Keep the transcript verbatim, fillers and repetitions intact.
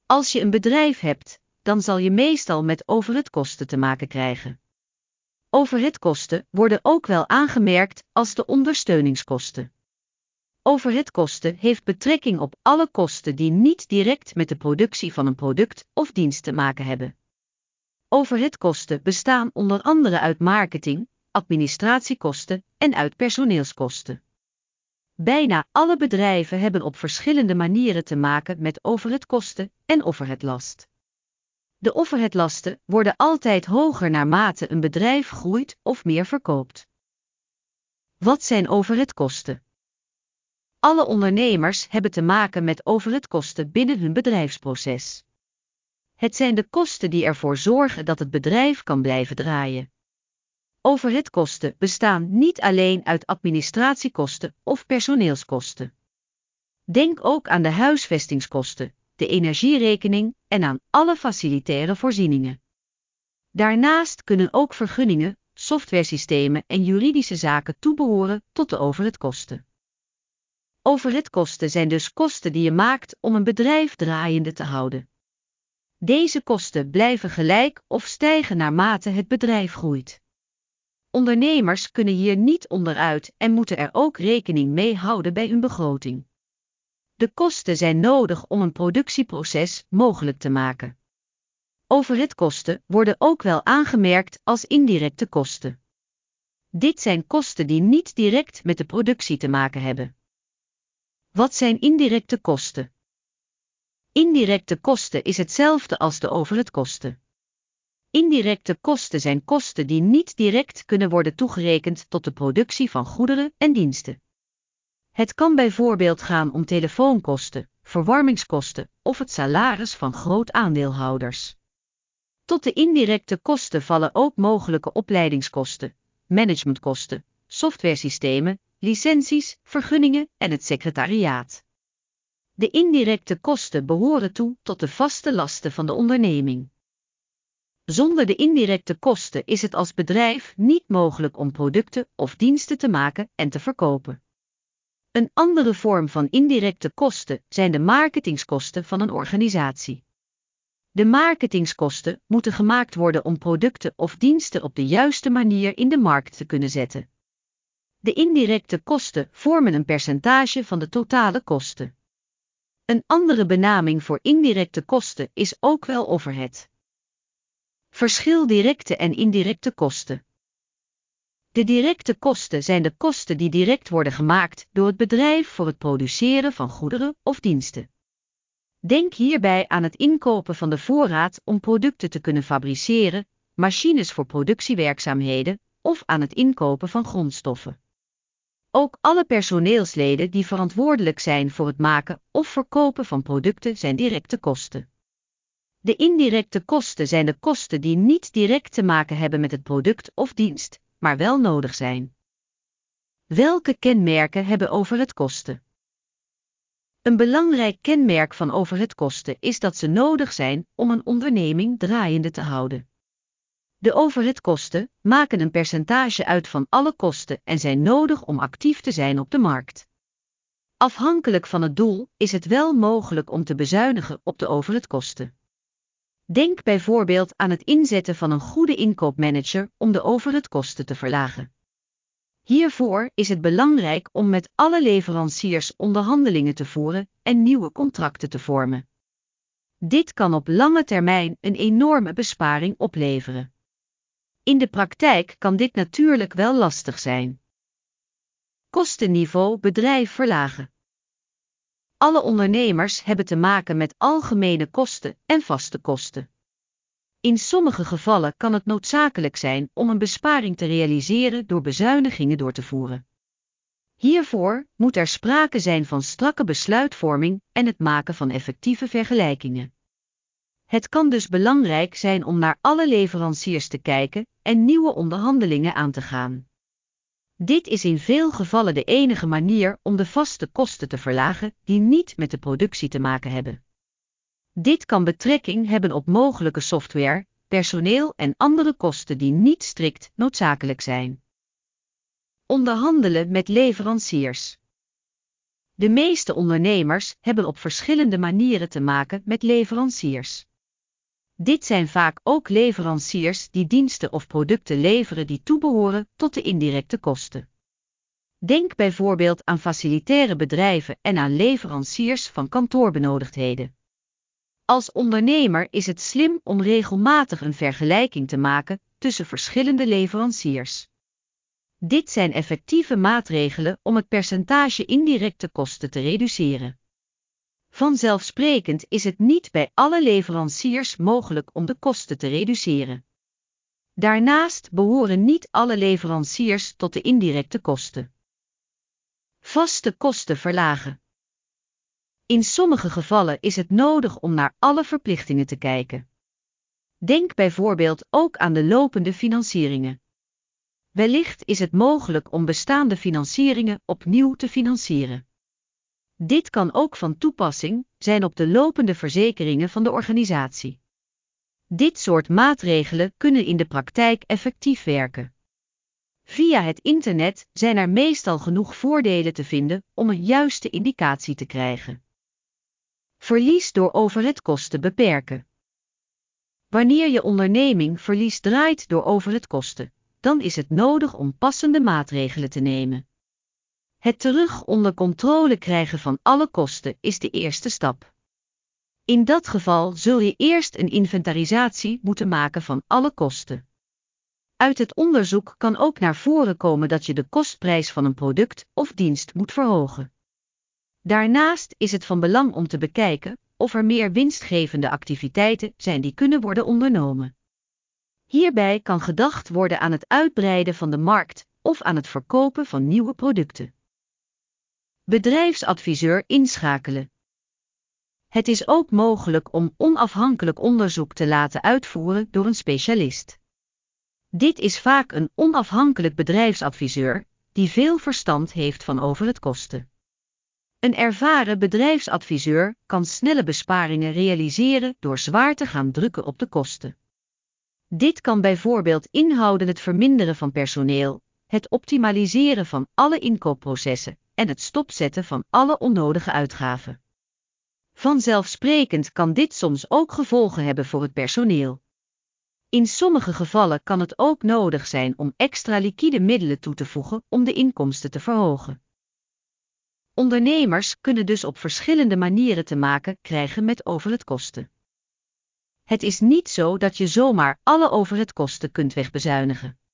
Als je een bedrijf hebt, dan zal je meestal met overheadkosten te maken krijgen. Overheadkosten worden ook wel aangemerkt als de ondersteuningskosten. Overheadkosten heeft betrekking op alle kosten die niet direct met de productie van een product of dienst te maken hebben. Overheadkosten bestaan onder andere uit marketing, administratiekosten en uit personeelskosten. Bijna alle bedrijven hebben op verschillende manieren te maken met overheadkosten en overheadlast. De overheadlasten worden altijd hoger naarmate een bedrijf groeit of meer verkoopt. Wat zijn overheadkosten? Alle ondernemers hebben te maken met overheadkosten binnen hun bedrijfsproces. Het zijn de kosten die ervoor zorgen dat het bedrijf kan blijven draaien. Overheadkosten bestaan niet alleen uit administratiekosten of personeelskosten. Denk ook aan de huisvestingskosten, de energierekening en aan alle facilitaire voorzieningen. Daarnaast kunnen ook vergunningen, softwaresystemen en juridische zaken toebehoren tot de overheadkosten. Overheadkosten zijn dus kosten die je maakt om een bedrijf draaiende te houden. Deze kosten blijven gelijk of stijgen naarmate het bedrijf groeit. Ondernemers kunnen hier niet onderuit en moeten er ook rekening mee houden bij hun begroting. De kosten zijn nodig om een productieproces mogelijk te maken. Overheadkosten worden ook wel aangemerkt als indirecte kosten. Dit zijn kosten die niet direct met de productie te maken hebben. Wat zijn indirecte kosten? Indirecte kosten is hetzelfde als de overheadkosten. Indirecte kosten zijn kosten die niet direct kunnen worden toegerekend tot de productie van goederen en diensten. Het kan bijvoorbeeld gaan om telefoonkosten, verwarmingskosten of het salaris van grootaandeelhouders. Tot de indirecte kosten vallen ook mogelijke opleidingskosten, managementkosten, softwaresystemen, licenties, vergunningen en het secretariaat. De indirecte kosten behoren toe tot de vaste lasten van de onderneming. Zonder de indirecte kosten is het als bedrijf niet mogelijk om producten of diensten te maken en te verkopen. Een andere vorm van indirecte kosten zijn de marketingskosten van een organisatie. De marketingskosten moeten gemaakt worden om producten of diensten op de juiste manier in de markt te kunnen zetten. De indirecte kosten vormen een percentage van de totale kosten. Een andere benaming voor indirecte kosten is ook wel overhead. Verschil directe en indirecte kosten. De directe kosten zijn de kosten die direct worden gemaakt door het bedrijf voor het produceren van goederen of diensten. Denk hierbij aan het inkopen van de voorraad om producten te kunnen fabriceren, machines voor productiewerkzaamheden of aan het inkopen van grondstoffen. Ook alle personeelsleden die verantwoordelijk zijn voor het maken of verkopen van producten zijn directe kosten. De indirecte kosten zijn de kosten die niet direct te maken hebben met het product of dienst, maar wel nodig zijn. Welke kenmerken hebben overheadkosten? Een belangrijk kenmerk van overheadkosten is dat ze nodig zijn om een onderneming draaiende te houden. De overheadkosten maken een percentage uit van alle kosten en zijn nodig om actief te zijn op de markt. Afhankelijk van het doel is het wel mogelijk om te bezuinigen op de overheadkosten. Denk bijvoorbeeld aan het inzetten van een goede inkoopmanager om de overheadkosten te verlagen. Hiervoor is het belangrijk om met alle leveranciers onderhandelingen te voeren en nieuwe contracten te vormen. Dit kan op lange termijn een enorme besparing opleveren. In de praktijk kan dit natuurlijk wel lastig zijn. Kostenniveau bedrijf verlagen. Alle ondernemers hebben te maken met algemene kosten en vaste kosten. In sommige gevallen kan het noodzakelijk zijn om een besparing te realiseren door bezuinigingen door te voeren. Hiervoor moet er sprake zijn van strakke besluitvorming en het maken van effectieve vergelijkingen. Het kan dus belangrijk zijn om naar alle leveranciers te kijken en nieuwe onderhandelingen aan te gaan. Dit is in veel gevallen de enige manier om de vaste kosten te verlagen die niet met de productie te maken hebben. Dit kan betrekking hebben op mogelijke software, personeel en andere kosten die niet strikt noodzakelijk zijn. Onderhandelen met leveranciers. De meeste ondernemers hebben op verschillende manieren te maken met leveranciers. Dit zijn vaak ook leveranciers die diensten of producten leveren die toebehoren tot de indirecte kosten. Denk bijvoorbeeld aan facilitaire bedrijven en aan leveranciers van kantoorbenodigdheden. Als ondernemer is het slim om regelmatig een vergelijking te maken tussen verschillende leveranciers. Dit zijn effectieve maatregelen om het percentage indirecte kosten te reduceren. Vanzelfsprekend is het niet bij alle leveranciers mogelijk om de kosten te reduceren. Daarnaast behoren niet alle leveranciers tot de indirecte kosten. Vaste kosten verlagen. In sommige gevallen is het nodig om naar alle verplichtingen te kijken. Denk bijvoorbeeld ook aan de lopende financieringen. Wellicht is het mogelijk om bestaande financieringen opnieuw te financieren. Dit kan ook van toepassing zijn op de lopende verzekeringen van de organisatie. Dit soort maatregelen kunnen in de praktijk effectief werken. Via het internet zijn er meestal genoeg voordelen te vinden om een juiste indicatie te krijgen. Verlies door overheadkosten beperken. Wanneer je onderneming verlies draait door overheadkosten, dan is het nodig om passende maatregelen te nemen. Het terug onder controle krijgen van alle kosten is de eerste stap. In dat geval zul je eerst een inventarisatie moeten maken van alle kosten. Uit het onderzoek kan ook naar voren komen dat je de kostprijs van een product of dienst moet verhogen. Daarnaast is het van belang om te bekijken of er meer winstgevende activiteiten zijn die kunnen worden ondernomen. Hierbij kan gedacht worden aan het uitbreiden van de markt of aan het verkopen van nieuwe producten. Bedrijfsadviseur inschakelen. Het is ook mogelijk om onafhankelijk onderzoek te laten uitvoeren door een specialist. Dit is vaak een onafhankelijk bedrijfsadviseur die veel verstand heeft van overheadkosten. Een ervaren bedrijfsadviseur kan snelle besparingen realiseren door zwaar te gaan drukken op de kosten. Dit kan bijvoorbeeld inhouden het verminderen van personeel, het optimaliseren van alle inkoopprocessen en het stopzetten van alle onnodige uitgaven. Vanzelfsprekend kan dit soms ook gevolgen hebben voor het personeel. In sommige gevallen kan het ook nodig zijn om extra liquide middelen toe te voegen om de inkomsten te verhogen. Ondernemers kunnen dus op verschillende manieren te maken krijgen met overheadkosten. Het is niet zo dat je zomaar alle overheadkosten kunt wegbezuinigen.